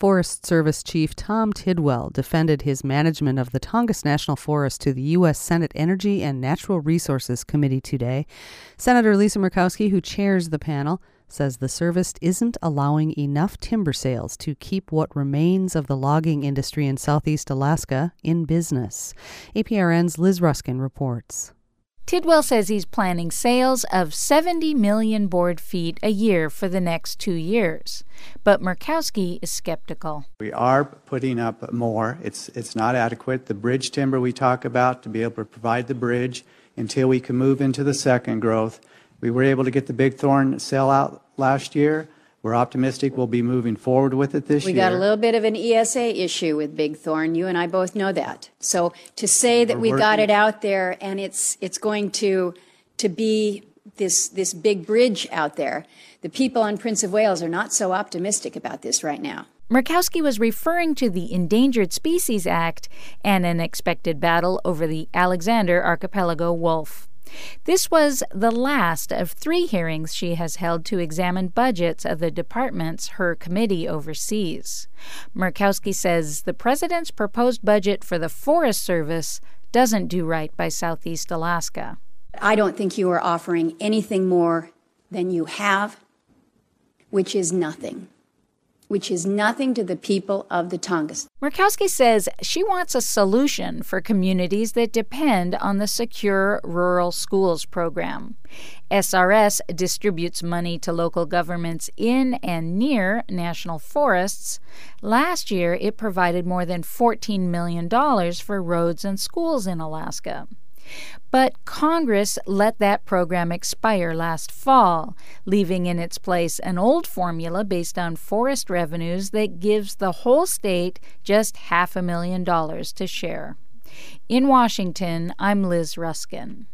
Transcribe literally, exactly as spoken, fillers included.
Forest Service Chief Tom Tidwell defended his management of the Tongass National Forest to the U S Senate Energy and Natural Resources Committee today. Senator Lisa Murkowski, who chairs the panel, says the service isn't allowing enough timber sales to keep what remains of the logging industry in southeast Alaska in business. A P R N's Liz Ruskin reports. Tidwell says he's planning sales of seventy million board feet a year for the next two years. But Murkowski is skeptical. We are putting up more. It's it's not adequate. The bridge timber we talk about to be able to provide the bridge until we can move into the second growth. We were able to get the Big Thorn sale out last year. We're optimistic we'll be moving forward with it this we year. We got a little bit of an E S A issue with Big Thorn. You and I both know that. So to say that We're we've got it out there and it's it's going to to be this this big bridge out there, the people on Prince of Wales are not so optimistic about this right now. Murkowski was referring to the Endangered Species Act and an expected battle over the Alexander Archipelago wolf. This was the last of three hearings she has held to examine budgets of the departments her committee oversees. Murkowski says the president's proposed budget for the Forest Service doesn't do right by southeast Alaska. I don't think you are offering anything more than you have, which is nothing. which is nothing to the people of the Tongass. Murkowski says she wants a solution for communities that depend on the Secure Rural Schools program. S R S distributes money to local governments in and near national forests. Last year, it provided more than fourteen million dollars for roads and schools in Alaska. But Congress let that program expire last fall, leaving in its place an old formula based on forest revenues that gives the whole state just half a million dollars to share. In Washington, I'm Liz Ruskin.